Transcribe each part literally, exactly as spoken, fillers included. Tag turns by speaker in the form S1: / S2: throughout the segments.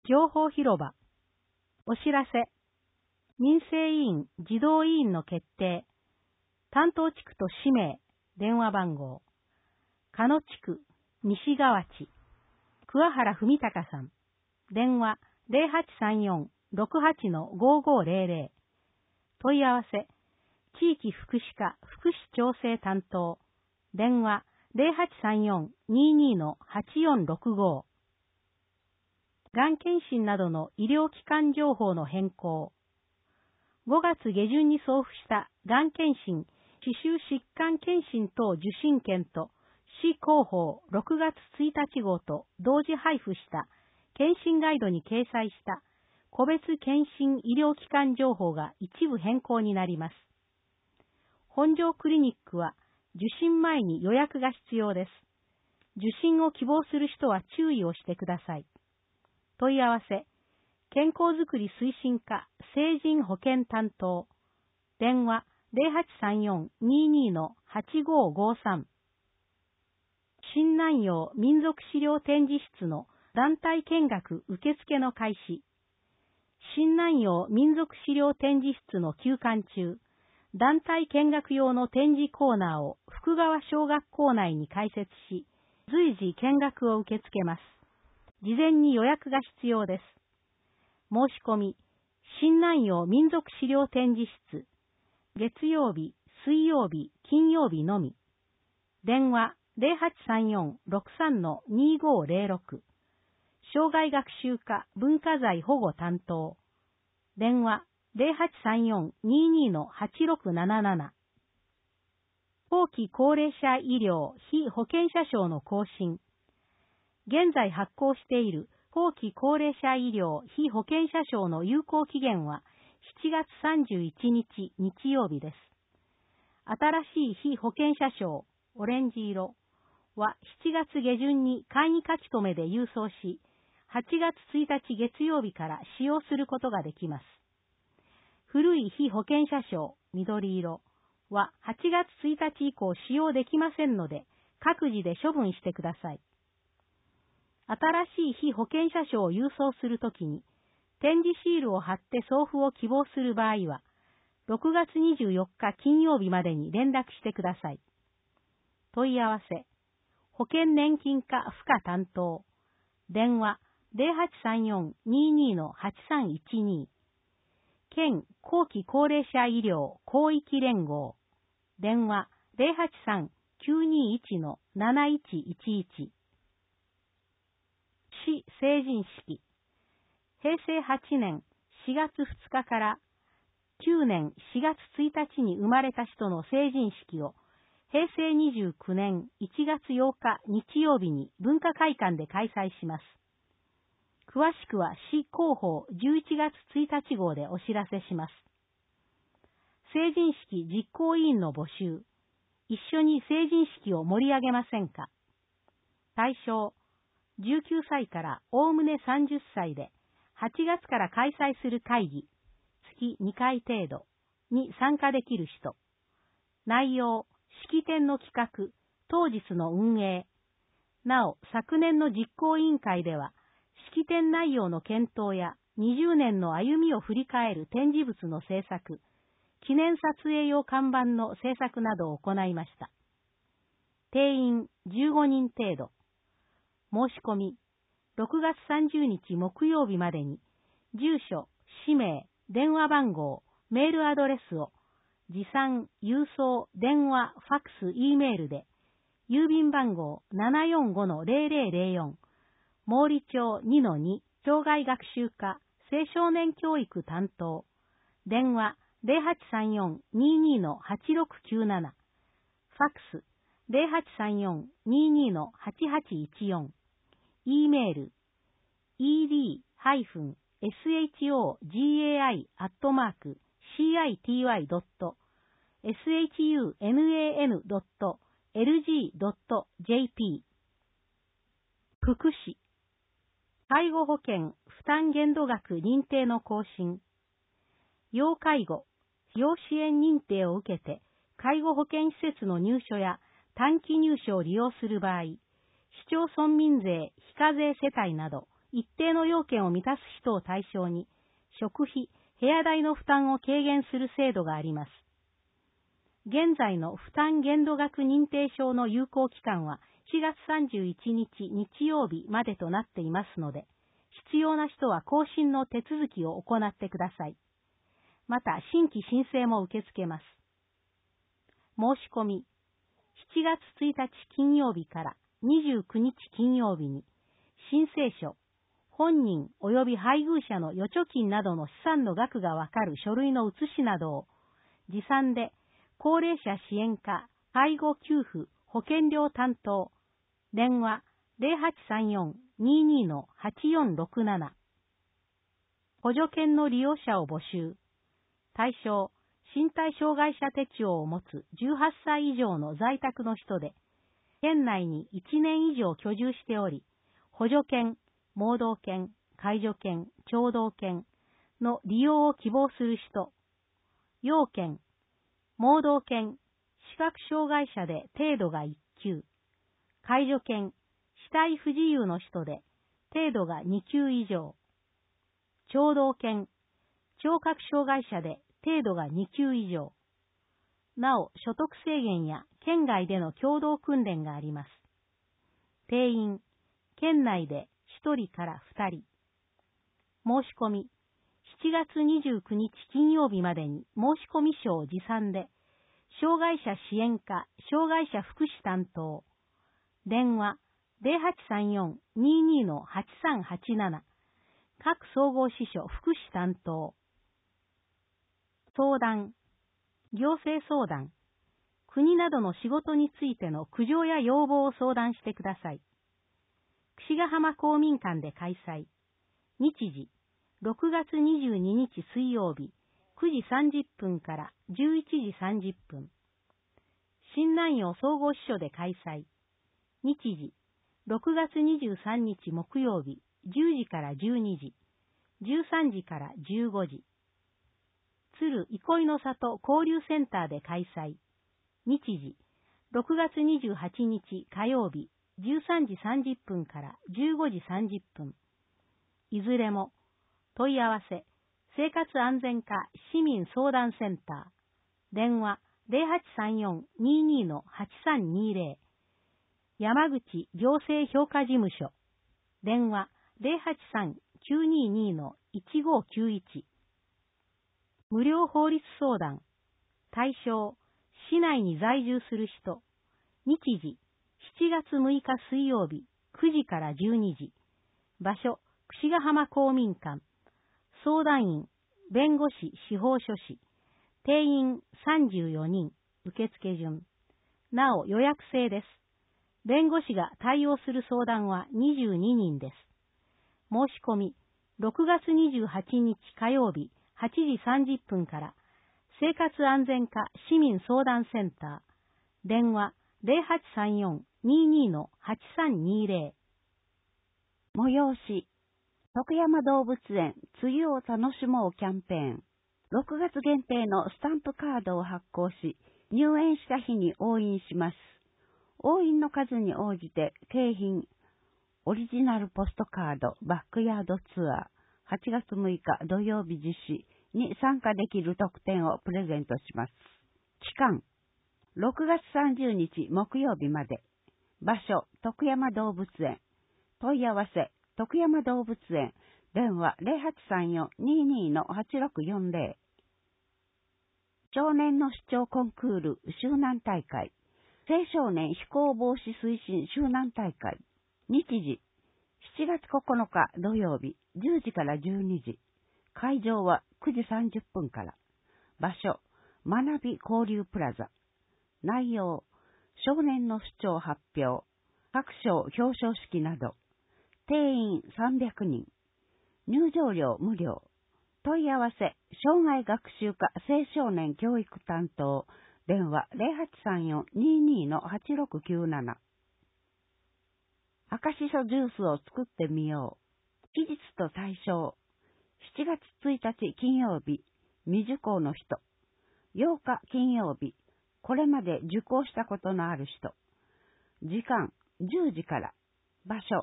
S1: 情報広場。お知らせ。民生委員、児童委員の決定。担当地区と氏名、電話番号。鹿野地区、西川地。桑原文隆さん。電話 ゼロはちさんよん ろくはち ごごゼロゼロ。問い合わせ。地域福祉課福祉調整担当。電話 ゼロはちさんよん にに はちよんろくご。がん検診などの医療機関情報の変更。ごがつ下旬に送付したがん検診、歯周疾患検診等受診券と市広報ろくがつついたち号と同時配布した検診ガイドに掲載した個別検診医療機関情報が一部変更になります。本庄クリニックは受診前に予約が必要です。受診を希望する人は注意をしてください。問い合わせ。健康づくり推進課成人保健担当。電話 ゼロはちさんよん にに はちごごさん。新南陽民族資料展示室の団体見学受付の開始。新南陽民族資料展示室の休館中、団体見学用の展示コーナーを福川小学校内に開設し、随時見学を受け付けます。事前に予約が必要です。申し込み、新南陽民族資料展示室、月曜日、水曜日、金曜日のみ。電話ゼロはちさんよん ろくさん にごゼロろく。障害学習課文化財保護担当。電話ゼロはちさんよん にに はちろくなななな。後期高齢者医療被保険者証の更新。現在発行している後期高齢者医療被保険者証の有効期限はしちがつさんじゅういちにち日曜日です。新しい被保険者証、オレンジ色はしちがつ下旬に簡易書き留めで郵送し、はちがつついたち月曜日から使用することができます。古い被保険者証、緑色ははちがつついたち以降使用できませんので、各自で処分してください。新しい被保険者証を郵送するときに、展示シールを貼って送付を希望する場合は、ろくがつにじゅうよっか金曜日までに連絡してください。問い合わせ。保険年金課付加担当。電話ゼロはちさんよん にに はちさんいちに。県後期高齢者医療広域連合。電話ゼロはちさん きゅうにいち なないちいちいち。市成人式。へいせいはちねんしがつふつかからきゅうねんしがつついたちに生まれた人の成人式をへいせいにじゅうきゅうねんいちがつようか日曜日に文化会館で開催します。詳しくは市広報じゅういちがつついたち号でお知らせします。成人式実行委員の募集。一緒に成人式を盛り上げませんか？対象、じゅうきゅうさいからおおむねさんじゅっさいで、はちがつから開催する会議、月にかい程度に参加できる人。内容、式典の企画、当日の運営。なお、昨年の実行委員会では、式典内容の検討やにじゅうねんの歩みを振り返る展示物の制作、記念撮影用看板の制作などを行いました。定員じゅうごにん程度。申し込み、ろくがつさんじゅうにち木曜日までに、住所、氏名、電話番号、メールアドレスを、持参、郵送、電話、ファックス、Eメールで、郵便番号 ななよんごのゼロゼロゼロよん、毛利町 にのに、障害学習課、青少年教育担当、電話ゼロはちさんよん にに はちろくきゅうなな、ファックスゼロはちさんよん にに はちはちいちよん、E メール イーディー ハイフン エスエイチオージェーアイ アットマーク シーアイティーワイ ドット エスエイチユーエヌエーエヌ ドット エルジー ドット ジェーピー。 福祉。介護保険負担限度額認定の更新。要介護、要支援認定を受けて、介護保険施設の入所や短期入所を利用する場合、市町村民税非課税世帯など一定の要件を満たす人を対象に、食費、部屋代の負担を軽減する制度があります。現在の負担限度額認定証の有効期間はしがつさんじゅういちにち日曜日までとなっていますので、必要な人は更新の手続きを行ってください。また、新規申請も受け付けます。申し込み、しちがつついたち金曜日からにじゅうくにち金曜日に、申請書、本人及び配偶者の預貯金などの資産の額がわかる書類の写しなどを、持参で、高齢者支援課、介護給付、保険料担当、電話 ゼロはちさんよん にーにー はちよんろくなな。補助犬の利用者を募集。対象、身体障害者手帳を持つじゅうはっさい以上の在宅の人で、県内にいちねん以上居住しており、補助犬、盲導犬、介助犬、聴導犬の利用を希望する人。要件、盲導犬、視覚障害者で程度がいっきゅう。介助犬、視体不自由の人で程度がにきゅう以上。聴導犬、聴覚障害者で程度がにきゅう以上。なお、所得制限や県外での共同訓練があります。定員、県内でひとりからふたり。申し込み、しちがつにじゅうくにち金曜日までに申込書を持参で、障害者支援課、障害者福祉担当、電話 ゼロはちさんよん にーにー はちさんはちなな、各総合支所福祉担当。相談、行政相談、国などの仕事についての苦情や要望を相談してください。櫛ヶ浜公民館で開催。日時、ろくがつにじゅうににち水曜日、くじさんじゅっぷんからじゅういちじさんじゅっぷん。新南陽総合支所で開催。日時、ろくがつにじゅうさんにち木曜日、じゅうじからじゅうにじ、じゅうさんじからじゅうごじ。鶴憩いの里交流センターで開催。日時、ろくがつにじゅうはちにち火曜日、じゅうさんじさんじゅっぷんからじゅうごじさんじゅっぷん。いずれも、問い合わせ、生活安全課市民相談センター、電話 ゼロはちさんよん にーにー はちさんにーぜろ、山口行政評価事務所、電話 ゼロはちさん きゅうにーにー いちごきゅういち。無料法律相談、対象、市内に在住する人、日時、しちがつむいか水曜日、くじからじゅうにじ、場所、櫛ヶ浜公民館、相談員、弁護士司法書士、定員さんじゅうよにん、受付順。なお予約制です。弁護士が対応する相談はにじゅうににんです。申し込み、ろくがつにじゅうはちにち火曜日、はちじさんじゅっぷんから、生活安全課市民相談センター、電話 ゼロはちさんよん にーにー はちさんにーぜろ。催し、徳山動物園梅雨を楽しもうキャンペーン。ろくがつ限定のスタンプカードを発行し、入園した日に押印します。押印の数に応じて景品、オリジナルポストカードバックヤードツアーはちがつむいか土曜日実施に参加できる特典をプレゼントします。期間、ろくがつさんじゅうにち木曜日まで。場所、徳山動物園。問い合わせ、徳山動物園。電話 ゼロはちさんよん にーにー はちろくよんぜろ。少年の主張コンクール周南大会。青少年非行防止推進周南大会。日時、しちがつここのか土曜日、じゅうじからじゅうにじ。会場はくじさんじゅっぷんから。場所、学び交流プラザ。内容、少年の主張発表、各賞表彰式など。定員さんびゃくにん。入場料無料。問い合わせ、障害学習課青少年教育担当。電話 ゼロはちさんよん にーにー はちろくきゅうなな。赤しそジュースを作ってみよう。期日と対象。しちがつついたち金曜日、未受講の人。ようか金曜日、これまで受講したことのある人。時間、じゅうじから。場所、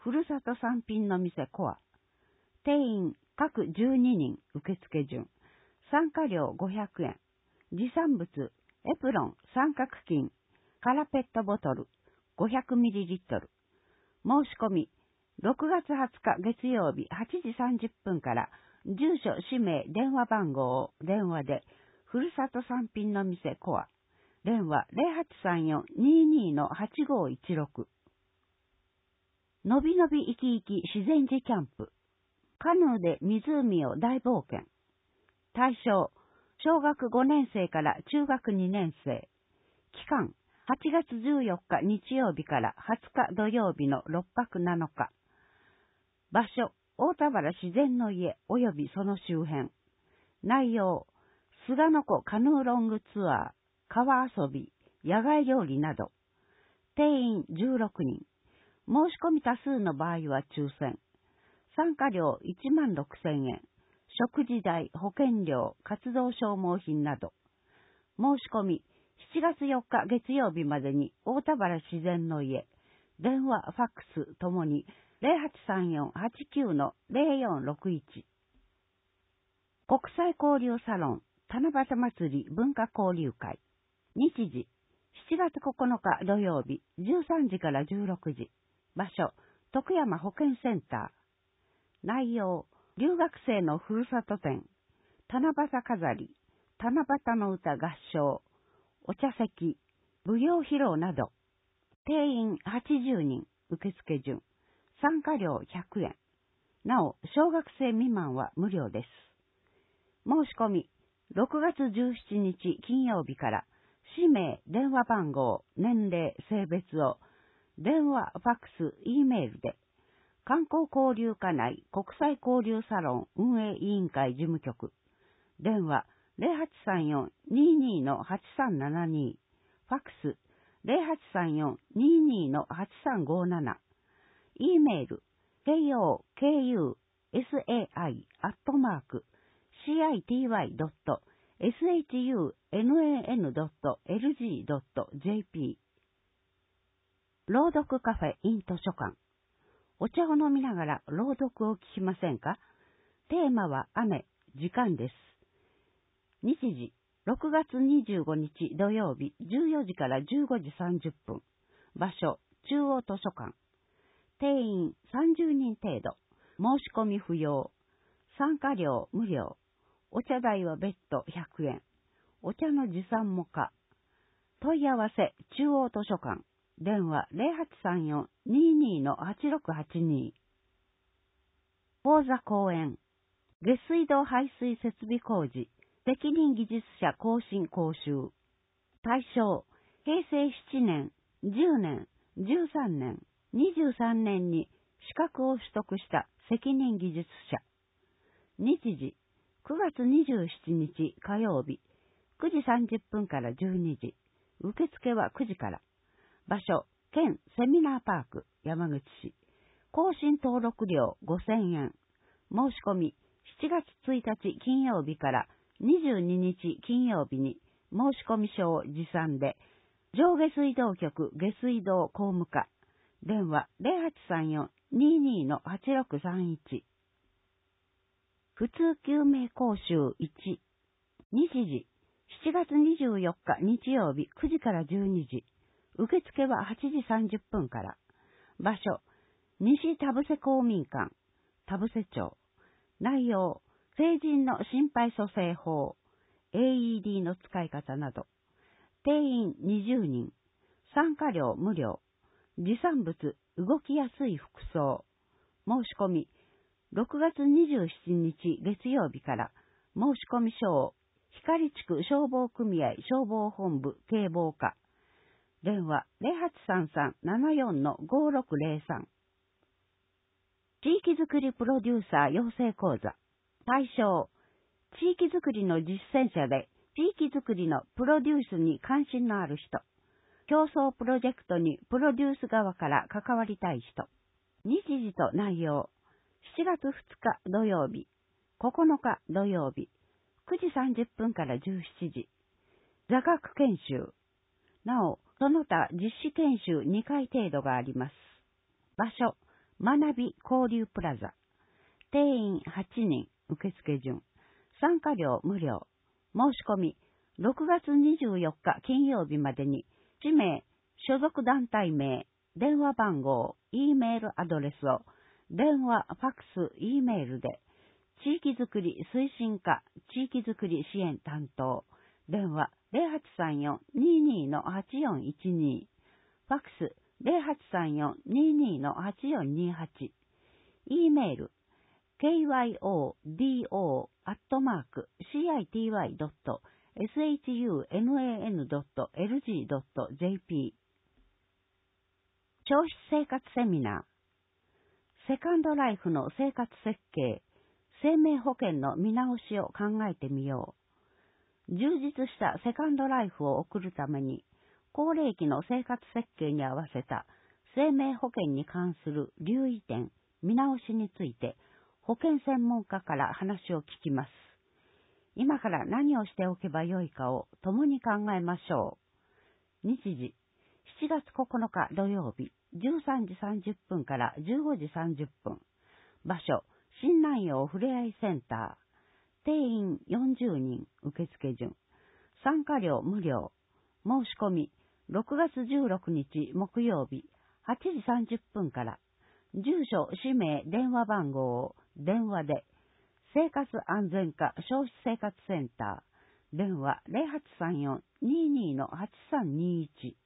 S2: ふるさと産品の店コア。定員各じゅうににん受付順。参加料ごひゃくえん。持参物、エプロン、三角巾、空ペットボトル、ごひゃくミリリットル。申し込み、ろくがつはつか月曜日はちじさんじゅっぷんから、住所、氏名、電話番号を電話で、ふるさと産品の店コア。電話 ゼロはちさんよん にーにー のはちごいちろく。のびのび生き生き自然寺キャンプ。カヌーで湖を大冒険。対象、小学ごねんせいから中学にねんせい。期間、はちがつじゅうよっか日曜日からはつか土曜日のろっぱくなのか。場所、大田原自然の家及びその周辺。内容、菅の子カヌーロングツアー、川遊び、野外料理など。定員じゅうろくにん。申し込み多数の場合は抽選。参加料いちまんろくせんえん。食事代、保険料、活動消耗品など。申し込み、しちがつよっか月曜日までに大田原自然の家、電話、ファックスともに ゼロはちさんよん はちきゅう のゼロよんろくいち。国際交流サロン、七夕祭り文化交流会。日時、しちがつここのか土曜日、じゅうさんじからじゅうろくじ。場所、徳山保健センター。内容、留学生のふるさと展、七夕飾り、七夕の歌合唱、お茶席、舞踊披露など。定員はちじゅうにん、受付順。参加料ひゃくえん。なお、小学生未満は無料です。申し込み、ろくがつじゅうしちにち金曜日から、氏名、電話番号、年齢、性別を、電話、ファックス、Eメールで、観光交流課内国際交流サロン運営委員会事務局。電話、ゼロはちさんよん にーにー のはちさんななに。ファックス、ゼロはちさんよん にーにー のはちさんごなな。E メール、ケーオーケーユーエスエーアイ アットマーク シーアイティーワイ ドット エスエイチユーエヌエーエヌ ドット エルジー ドット ジェーピー。朗読カフェ in 図書館。お茶を飲みながら朗読を聞きませんか？テーマは雨、時間です。日時、ろくがつにじゅうごにち土曜日じゅうよじからじゅうごじさんじゅっぷん。場所、中央図書館。定員さんじゅうにん程度。申し込み不要。参加料無料。お茶代は別途ひゃくえん。お茶の持参も可。問い合わせ、中央図書館。電話ゼロはちさんよん にーにー のはちろくはちに。講座講演。下水道排水設備工事。責任技術者更新講習。対象、へいせいしちねん、じゅうねん、じゅうさんねん、にじゅうさんねんに資格を取得した責任技術者。日時、くがつにじゅうしちにち火曜日、くじさんじゅっぷんからじゅうにじ。受付はくじから。場所、県セミナーパーク、山口市。更新登録料ごせんえん。申し込み、しちがつついたち金曜日からにじゅうににち金曜日に申込書を持参で、上下水道局下水道工務課。電話ゼロはちさんよん にーにー のはちろくさんいち。普通救命講習いち。日時、しちがつにじゅうよっか日曜日くじからじゅうにじ。受付ははちじさんじゅっぷんから。場所、西田伏公民館、田伏町。内容、成人の心肺蘇生法、エーイーディー の使い方など。定員にじゅうにん。参加料無料。持参物、動きやすい服装。申し込み、ろくがつにじゅうしちにち月曜日から申込書を光地区消防組合消防本部警防課。電話ゼロはちさんさん ななよん のごろくゼロさん。地域づくりプロデューサー養成講座。対象、地域づくりの実践者で地域づくりのプロデュースに関心のある人。競争プロジェクトにプロデュース側から関わりたい人。日時と内容。しちがつふつか土曜日、ここのか土曜日、くじさんじゅっぷんからじゅうしちじ。座学研修。なお、その他実施研修にかい程度があります。場所、 学び交流プラザ。定員はちにん、受付順。参加料無料。申し込み、ろくがつにじゅうよっか金曜日までに、氏名、所属団体名、電話番号、Eメールアドレスを、電話、ファックス、Eメールで、地域づくり推進課、地域づくり支援担当、電話 ゼロはちさんよん にーにー のはちよんいちに、ファックス ゼロはちさんよん にーにー のはちよんにはち、Eメール、ケーワイオーディーオー アットマーク シーアイティーワイ ドット エスエイチユーエヌエーエヌ ドット エルジー ドット ジェーピー。消費生活セミナー。セカンドライフの生活設計、生命保険の見直しを考えてみよう。充実したセカンドライフを送るために、高齢期の生活設計に合わせた生命保険に関する留意点、見直しについて、保険専門家から話を聞きます。今から何をしておけばよいかを共に考えましょう。日時、しちがつここのか土曜日、じゅうさんじさんじゅっぷんからじゅうごじさんじゅっぷん。場所、新南陽ふれあいセンター。定員よんじゅうにん、受付順。参加料無料。申し込み、ろくがつじゅうろくにち木曜日、はちじさんじゅっぷんから。住所、氏名、電話番号を電話で。生活安全課消費生活センター。電話ゼロはちさんよん にーにー のはちさんにいち。